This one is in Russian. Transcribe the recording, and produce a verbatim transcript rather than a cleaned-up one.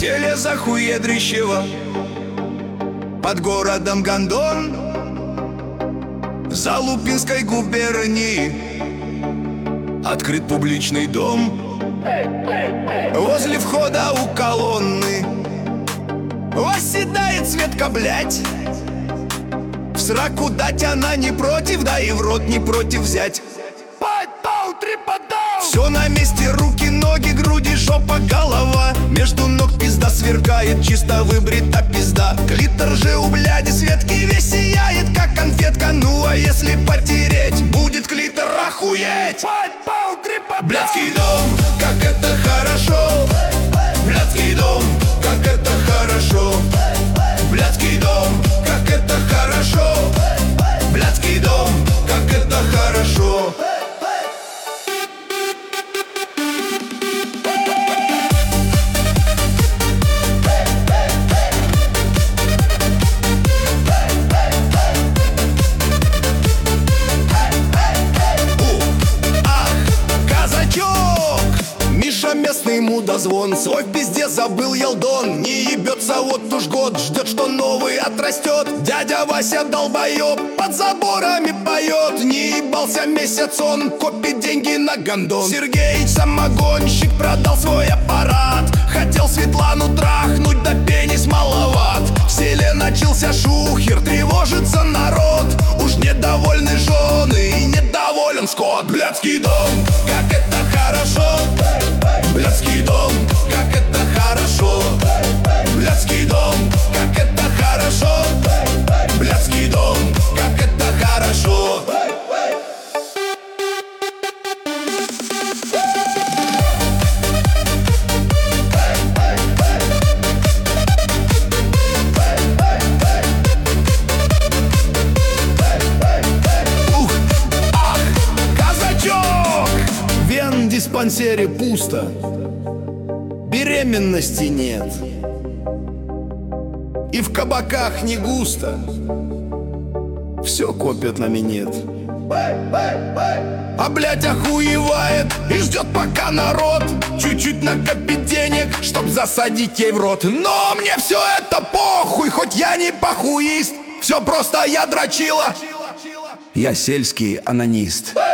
селе Захуедрищево, под городом Гондон, в Залупинской губернии открыт публичный дом. Возле входа у колонны восседает Светка, блядь. В сраку дать она не против, да и в рот не против взять. Все на месте: руки, ноги, груди, жопа, голова. Между ног пизда сверкает, чисто выбрита пизда. Клитор же у бляди Светки весь сияет, как конфетка. Ну а если потереть, будет клитор охуеть. Блядский дом, как это хорошо. Блядский дом, как это хорошо. Блядский дом, как это хорошо. Блядский дом, как это хорошо. Местный мудозвон, свой в пизде забыл Елдон. Не ебется вот уж год, ждет, что новый отрастет. Дядя Вася долбоеб, под заборами поет. Не ебался месяц он, копит деньги на гондон. Сергеич самогонщик продал свой аппарат. Хотел Светлану трахнуть, да пенис маловат. В селе начался шухер, тревожится народ. Уж недовольны жены и недоволен скот. Блядский дом, как это хорошо. Блядский дом, как это хорошо. Блядский дом, как это хорошо. Блядский дом, как это хорошо. Ух, ах, казачок! Вен в диспансере пусто, беременности нет, и в кабаках не густо. Все копят на минет. А блядь охуевает и ждет, пока народ чуть-чуть накопит денег, чтоб засадить ей в рот. Но мне все это похуй, хоть я не похуист. Все просто я дрочила. Я сельский анонист.